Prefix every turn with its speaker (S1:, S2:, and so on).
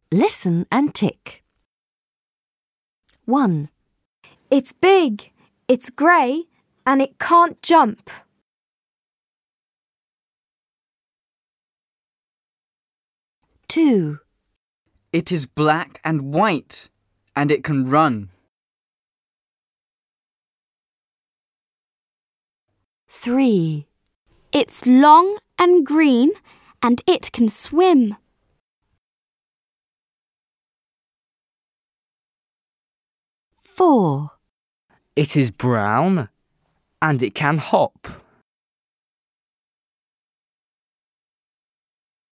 S1: Listen and tick. 1,
S2: It's big, it's grey, and it can't jump.
S1: 2,
S3: It is black and white, and it can run.
S1: 3,
S2: It's long and green, and it can swim.
S1: 4,
S4: It is brown and it can hop.